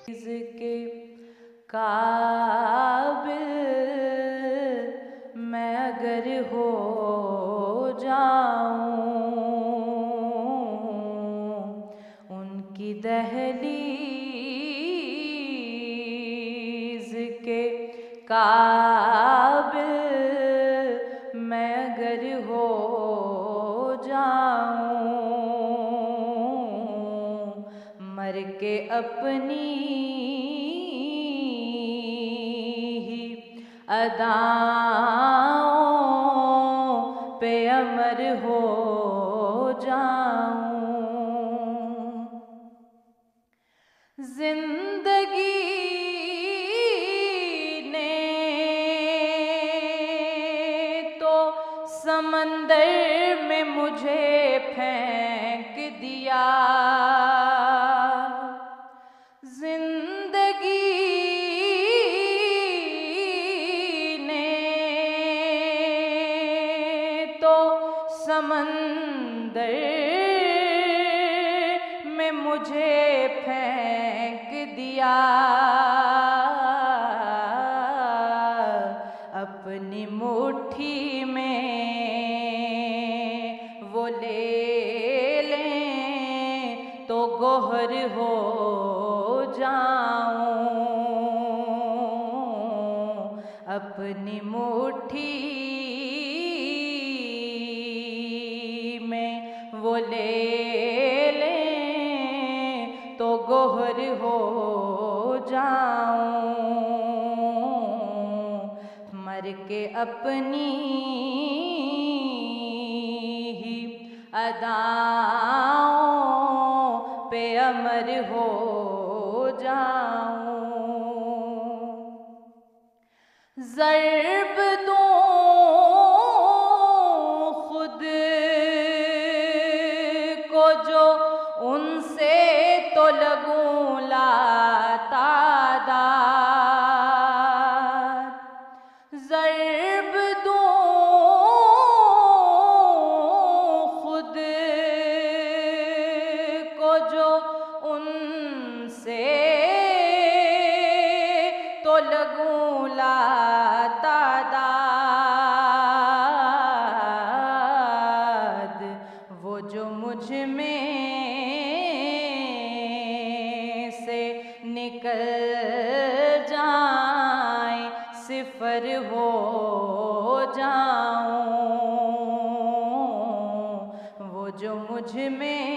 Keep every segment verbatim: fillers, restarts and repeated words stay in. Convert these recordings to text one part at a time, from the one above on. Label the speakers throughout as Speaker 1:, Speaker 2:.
Speaker 1: के काबिल मैं अगर हो जाऊं, उनकी दहलीज के काबिल मैं अगर हो जाऊं, मर के अपनी ही अदाओं पे अमर हो जाऊं। जिंदगी ने तो समंदर में मुझे फेंक दिया, जिंदगी ने तो समंदर में मुझे फेंक दिया, अपनी मुट्ठी में वो ले लें तो गोहर हो जाऊं, अपनी मुट्ठी में वो ले लें तो गोहर हो जाऊं, मर के अपनी ही अदाओं पे अमर हो जाऊं। ज़र्ब दूं खुद को जो उनसे तो लगूं लातादाद, ज़र्ब दूं खुद को जो उनसे तो लगूं लातादाद, वो जो मुझ में से निकल जाए सिफर हो जाऊं, वो जो मुझ में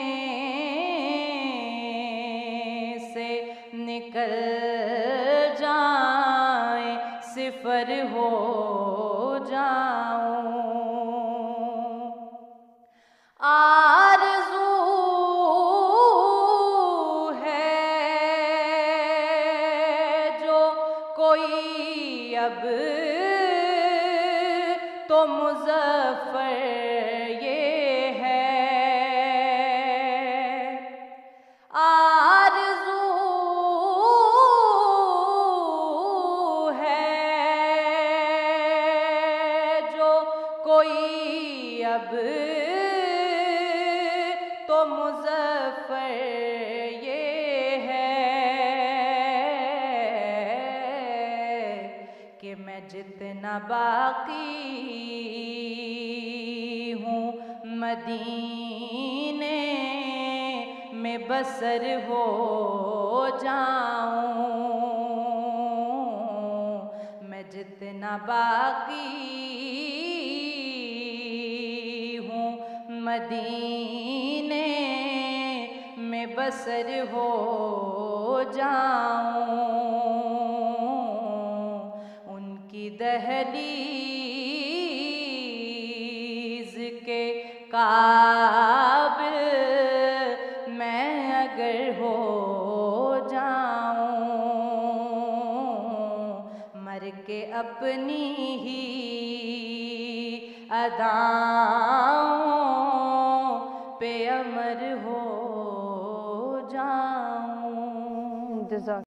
Speaker 1: से निकल जाए सिफर हो जाऊं। आरज़ू है जो कोई अब तो मुज़फ़्फ़र ये है, आरज़ू है जो कोई अब तो मुज़फ़्फ़र ये है कि मैं जितना बाकी हूँ मदीने में बसर हो जाऊं, मैं जितना बाकी हूँ मदीने में बसर हो जाऊं, उनकी दहलीज के काबिल मैं अगर हो जाऊं, मर के अपनी ही अदाओं पे अमर हो जाऊं।